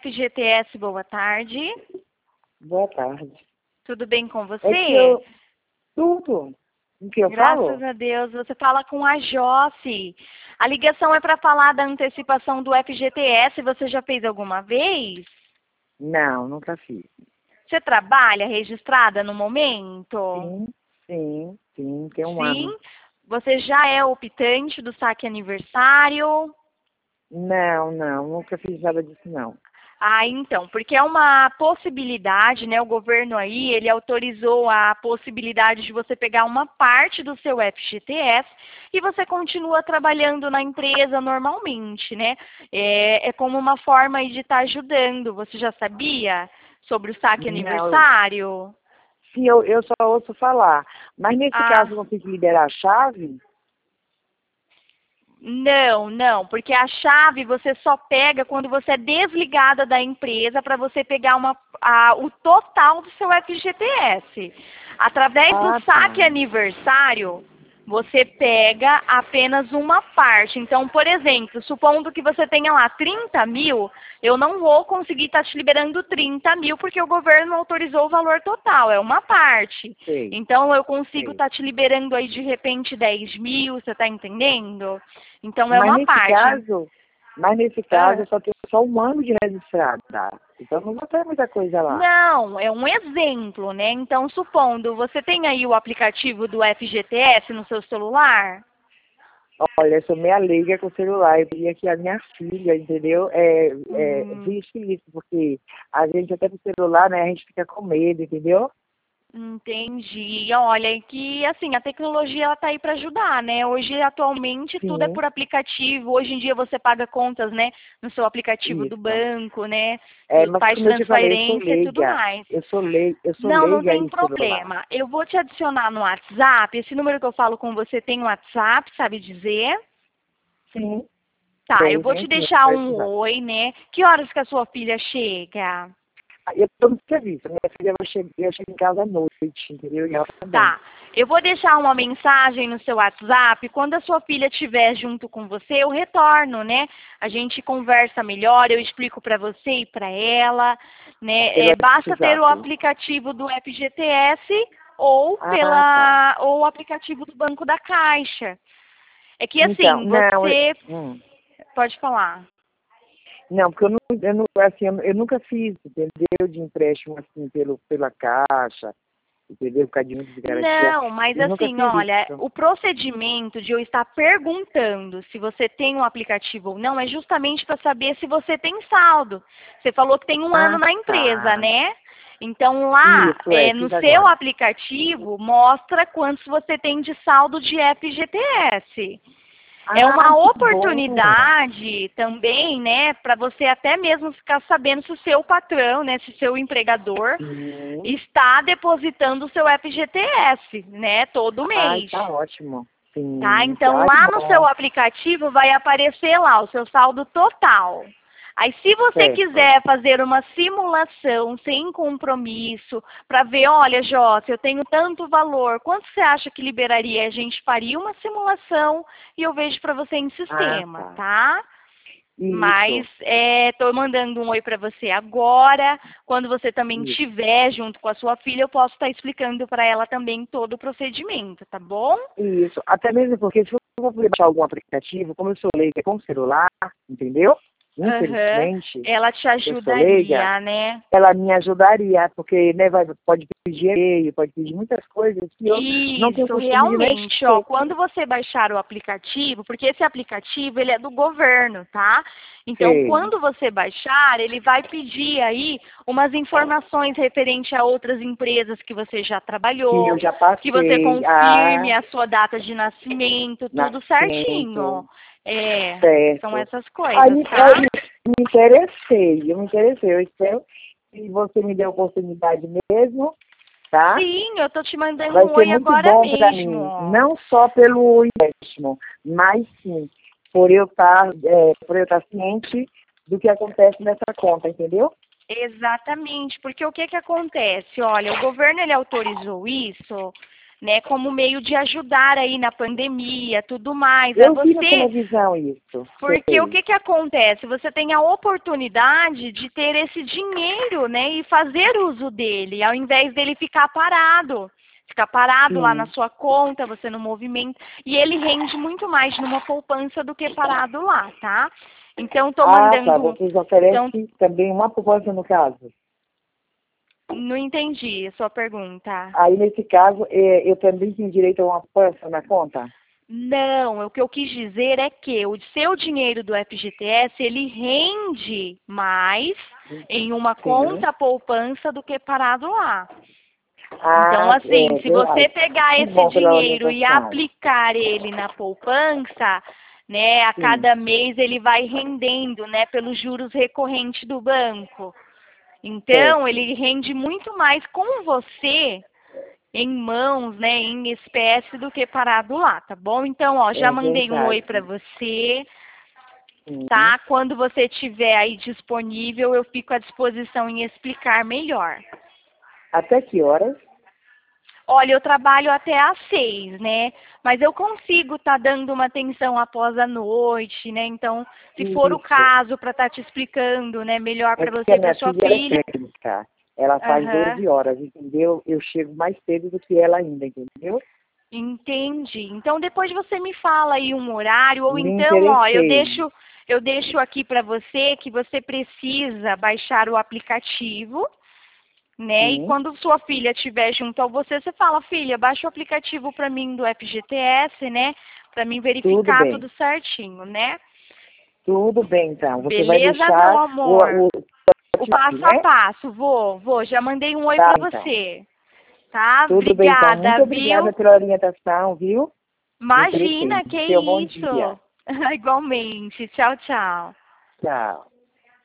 FGTS, boa tarde. Boa tarde. Tudo bem com você? Tudo. O que eu Graças falo? a Deus, você fala com a Josse. A ligação é para falar da antecipação do FGTS. Você já fez alguma vez? Não, nunca fiz. Você trabalha registrada no momento? Sim, tem um Sim. ano. Você já é optante do saque aniversário? Não, nunca fiz nada disso, não. Ah, então, porque é uma possibilidade, né? O governo aí, ele autorizou a possibilidade de você pegar uma parte do seu FGTS e você continua trabalhando na empresa normalmente, né? É como uma forma aí de estar ajudando. Você já sabia sobre o saque Não, aniversário? sim, eu só ouço falar. Mas nesse Ah, caso, não tem que liberar a chave? não, porque a chave você só pega quando você é desligada da empresa para você pegar o total do seu FGTS. Através do Ah, tá. saque aniversário, você pega apenas uma parte. Então, por exemplo, supondo que você tenha lá 30 mil, eu não vou conseguir estar te liberando 30 mil porque o governo não autorizou o valor total, é uma parte. Sei, Então, eu consigo sei. estar te liberando aí de repente 10 mil, você está entendendo? Então, é Mas uma nesse parte. caso, mas nesse caso, Ah, eu só tenho só um ano de registrada. Então não vou ter muita coisa lá. não, é um exemplo, né? Então, supondo, você tem aí o aplicativo do FGTS no seu celular? Olha, eu sou meia leiga com o celular. Eu queria que a minha filha, entendeu? Hum, Visse isso, porque a gente até com o celular, né, a gente fica com medo, entendeu? entendi. Olha, é que assim, a tecnologia ela tá aí para ajudar, né? Hoje, atualmente, tudo é Sim, por aplicativo. Hoje em dia você paga contas, né, no seu aplicativo do isso. banco, né? Mas Faz como eu te falei, eu sou transferência e tudo leiga. mais. Eu sou Não leiga tem em celular. problema. Eu vou te adicionar no WhatsApp. Esse número que eu falo com você tem um WhatsApp, sabe dizer? Sim, Tá, eu vou te tenho sim. deixar um oi, né? Que horas que a sua filha chega? Eu estou no serviço. Minha filha eu chego em casa à noite, entendeu? E ela também. Tá. Eu vou deixar uma mensagem no seu WhatsApp. Quando a sua filha estiver junto com você, eu retorno, né? A gente conversa melhor, eu explico para você e para ela, né? Pelo Basta ter o WhatsApp. aplicativo do FGTS ou Ah, tá. ou o aplicativo do Banco da Caixa. É que Então, assim, não, você pode falar. não, porque assim, eu nunca fiz, entendeu? De empréstimo assim pela Caixa, entendeu? Por causa de muito de garantia. Não, mas Eu nunca assim, fiz olha, isso. o procedimento de eu estar perguntando se você tem um aplicativo ou não é justamente para saber se você tem saldo. Você falou que tem um ano Ah, na empresa, tá. né? Então lá, Isso, no fiz seu agora. aplicativo, mostra quantos você tem de saldo de FGTS. É Ah, uma que bom. oportunidade também, né, para você até mesmo ficar sabendo se o seu patrão, né, se o seu empregador Sim. está depositando o seu FGTS, né, todo Ai, mês. tá ótimo. Tá? Sim. Então Ai, que lá no seu bom. aplicativo vai aparecer lá o seu saldo total. Aí, se você Certo. quiser fazer uma simulação sem compromisso, para ver, olha, Jota, eu tenho tanto valor, quanto você acha que liberaria? A gente faria uma simulação e eu vejo para você em Ah, sistema, tá. tá? Mas Isso, estou mandando um oi para você agora. Quando você também isso, estiver junto com a sua filha, eu posso estar explicando para ela também todo o procedimento, tá bom? isso. Até mesmo porque se eu vou baixar algum aplicativo, como eu sou leiga com celular, entendeu? Aham. Infelizmente, Ela te eu sou leiga, ajudaria, né? ela me ajudaria, porque né, pode pedir e-mail, pode pedir muitas coisas que eu não tenho Isso, costume de realmente, ó, mexer. quando você baixar o aplicativo, porque esse aplicativo ele é do governo, tá? Então, Sei, quando você baixar, ele vai pedir aí umas informações referente a outras empresas que você já que eu trabalhou, já que você passei confirme a sua data de nascimento, tudo certinho. nascimento, É, são certo. essas Aí coisas, tá? eu me interessei, eu espero que você me dê a oportunidade mesmo, tá? Sim, eu tô te mandando Vai um ser oi muito agora bom para mim, mesmo. não só pelo empréstimo, mas sim por eu estar ciente do que acontece nessa conta, entendeu? Exatamente, porque o que que acontece? Olha, o governo ele autorizou isso né, como meio de ajudar aí na pandemia, tudo mais. Eu vi na televisão isso. Porque o que acontece? Você tem a oportunidade de ter esse dinheiro, né, e fazer uso dele, ao invés dele ficar parado. Ficar parado lá na sua conta, você não movimenta. E ele rende muito mais numa poupança do que parado lá, tá? Então, estou mandando... tá. Vocês oferecem também uma poupança no caso? Não entendi a sua pergunta. Aí, nesse caso, eu também tenho direito a uma poupança na conta? Não, o que eu quis dizer é que o seu dinheiro do FGTS, ele rende mais em uma conta poupança do que parado lá. Então, assim, se você pegar esse dinheiro e aplicar ele na poupança, né, a cada mês ele vai rendendo, né, pelos juros recorrentes do banco. Então, ele rende muito mais com você em mãos, né, em espécie, do que parado lá, tá bom? Então, ó, já mandei um oi para você, tá? Quando você estiver aí disponível, eu fico à disposição em explicar melhor. Até que horas? Olha, eu trabalho até às 6, né? Mas eu consigo estar dando uma atenção após a noite, né? Então, se for o caso, para estar te explicando, né, melhor para você e para sua filha. É técnica. Ela faz 12 horas, entendeu? Eu chego mais cedo do que ela ainda, entendeu? Entendi. Então, depois você me fala aí um horário, ou então, ó, eu deixo aqui para você que você precisa baixar o aplicativo, né? E quando sua filha estiver junto a você, você fala, filha, baixa o aplicativo para mim do FGTS, né? Para mim verificar tudo certinho, né? Tudo bem, então. Você vai deixar meu amor. O passo a né? passo, vou. Já mandei um oi para você. Tá? Tudo Obrigada, bem, então. Muito obrigada pela orientação, viu? Imagina, que isso. Bom dia. Igualmente. Tchau, tchau. Tchau.